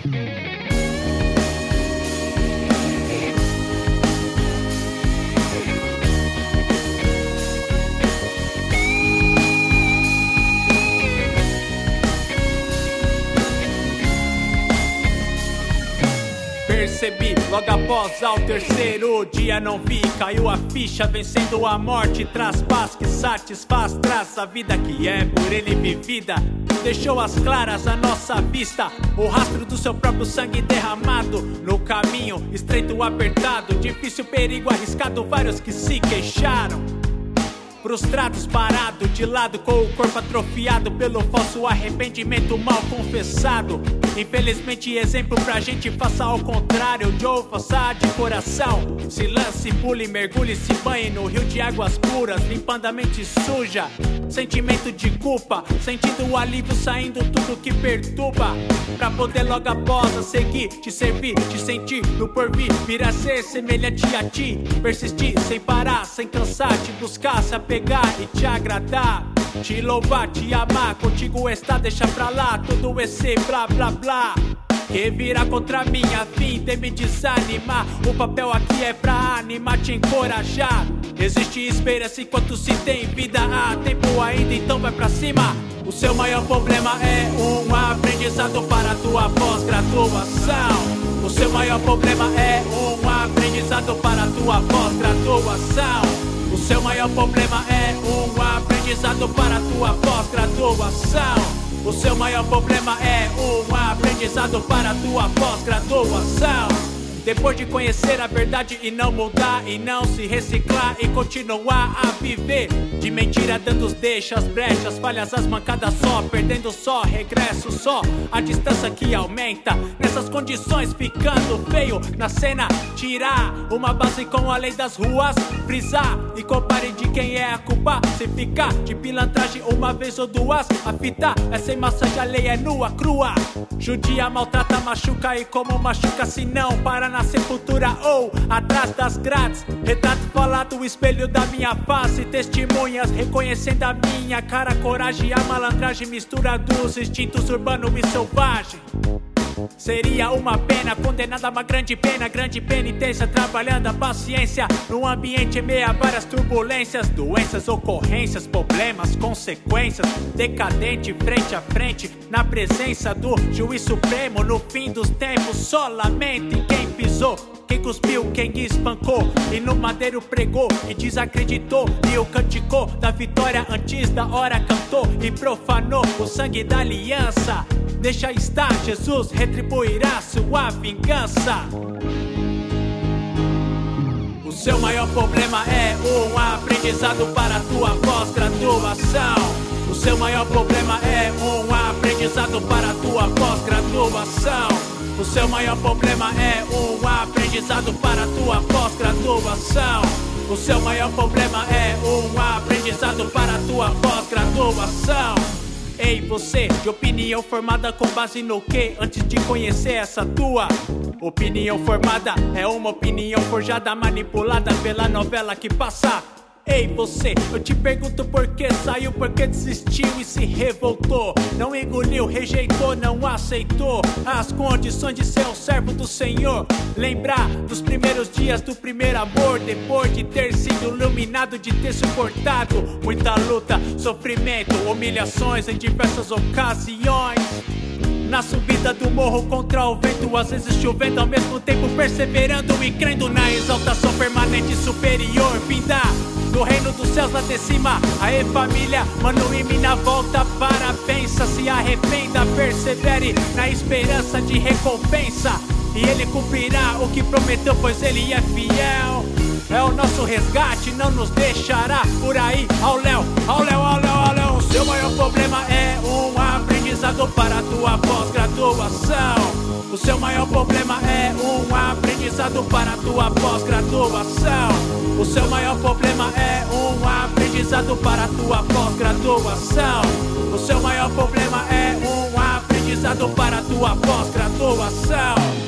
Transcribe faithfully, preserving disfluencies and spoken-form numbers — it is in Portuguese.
Percebi logo após ao terceiro dia, não vi, caiu a ficha, vencendo a morte, traz paz que satisfaz, traz a vida que é por ele vivida. Deixou às claras a nossa vista, o rastro do seu próprio sangue derramado, no caminho estreito, apertado, difícil, perigo, arriscado, vários que se queixaram, frustrados, parados de lado, com o corpo atrofiado pelo falso arrependimento mal confessado. Infelizmente, exemplo pra gente, faça ao contrário. Joe, faça de coração. Se lance, pule, mergulhe, se banhe no rio de águas puras, limpando a mente suja. Sentimento de culpa, sentindo o alívio, saindo tudo que perturba, pra poder logo após a seguir, te servir, te sentir no porvir, vir a ser semelhante a ti, persistir sem parar, sem cansar, te buscar, se apegar e te agradar, te louvar, te amar, contigo está, deixa pra lá todo esse blá blá blá que virá contra mim a fim de me desanimar. O papel aqui é pra animar, te encorajar. Existe esperança enquanto se tem vida, há tempo ainda, então vai pra cima. O seu maior problema é um aprendizado para a tua pós-graduação. O seu maior problema é um aprendizado para a tua pós-graduação. O seu maior problema é um aprendizado para a tua pós-graduação. O seu maior problema é um aprendizado para a tua pós-graduação. Depois de conhecer a verdade e não mudar, e não se reciclar e continuar a viver de mentira, dando os deixas, brechas, falhas, as mancadas só, perdendo só, regresso só, a distância que aumenta, nessas condições ficando feio na cena, tirar uma base com a lei das ruas, frisar e compare de quem é a culpa, se ficar de pilantragem uma vez ou duas, a fita é sem massagem, a lei é nua, crua, judia, maltrata, machuca e como machuca se não para na sepultura ou atrás das grades, retrato falado, o espelho da minha face, testemunhas reconhecendo a minha cara, coragem, a malandragem, mistura dos instintos urbano e selvagem. Seria uma pena, condenada a uma grande pena, grande penitência, trabalhando a paciência num ambiente em meio a várias turbulências, doenças, ocorrências, problemas, consequências, decadente, frente a frente, na presença do juiz supremo, no fim dos tempos, só lamente quem pisou, quem cuspiu, quem espancou, e no madeiro pregou e desacreditou, e o canticou da vitória antes da hora cantou, e profanou o sangue da aliança. Deixa estar, Jesus retribuirá sua vingança. O seu maior problema é um aprendizado para a tua pós-graduação. O seu maior problema é um aprendizado para a tua pós-graduação. O seu maior problema é um aprendizado para a tua pós-graduação. O seu maior problema é um aprendizado para a tua pós-graduação. Ei, você, de opinião formada com base no que? Antes de conhecer essa tua opinião formada, é uma opinião forjada, manipulada pela novela que passa. Ei, você, eu te pergunto por que saiu, por que desistiu e se revoltou. Não engoliu, rejeitou, não aceitou as condições de ser um servo do Senhor. Lembrar dos primeiros dias do primeiro amor, depois de ter sido iluminado, de ter suportado muita luta, sofrimento, humilhações em diversas ocasiões. Na subida do morro contra o vento, às vezes chovendo, ao mesmo tempo perseverando e crendo na exaltação permanente superior, vinda do reino dos céus lá de cima. Aê família, mano e mina, volta para a pensa, se arrependa, persevere na esperança de recompensa, e ele cumprirá o que prometeu, pois ele é fiel. É o nosso resgate, não nos deixará por aí. Ao Léo, ao Léo, ao Léo, ao Léo. O seu maior problema é um aprendizado para a tua pós-graduação. O seu maior problema é um aprendizado para a tua pós-graduação. O seu maior problema é um aprendizado para a tua pós-graduação. O seu maior problema é um aprendizado para a tua pós-graduação.